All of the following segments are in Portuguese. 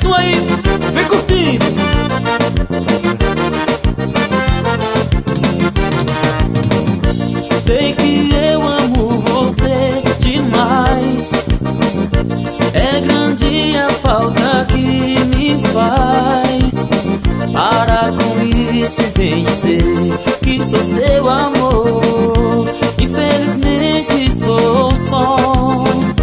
som aí, vem curtindo. Sei que eu amo você demais. É grande a falta que me faz. Para com isso e vem dizer que sou seu amor. Infelizmente estou só,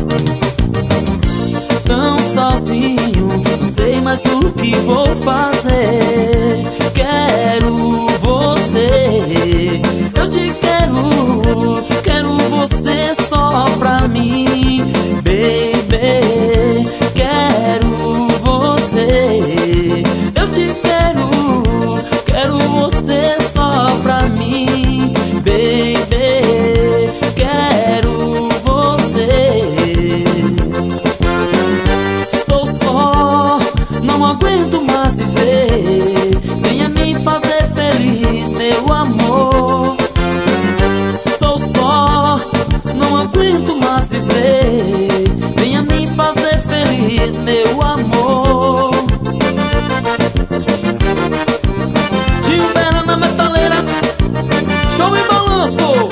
tão sozinho, não sei mais o que vou fazer. Quero você, eu te quero, quero você só pra mim, baby. Quero você, eu te quero, quero você só pra mim, baby. Quero você. Estou só, não aguento mais viver. Venha me fazer feliz, meu amor. Estou só, não aguento mais viver. Venha me fazer feliz, meu amor. Tio Bera na metaleira, show e balanço.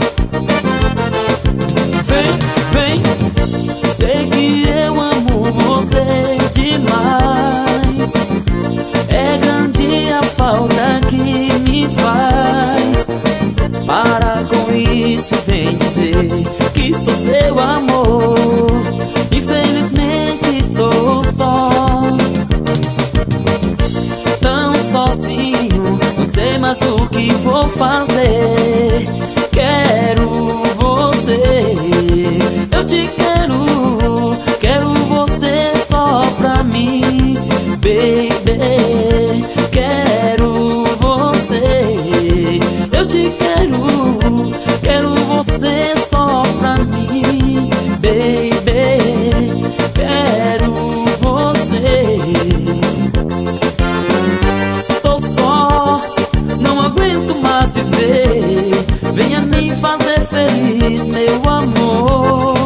Vem, vem. Sei que eu amo você demais. É grande a falta que me faz. Para com isso e vem dizer que sou seu amor. Infelizmente estou só, tão sozinho, não sei mais o que vou fazer. Quero você, eu te quero, quero você só pra mim, baby. Quero você, eu te quero, quero você só pra mim, baby. Quero você. Estou só, não aguento mais viver. Venha me fazer feliz, meu amor.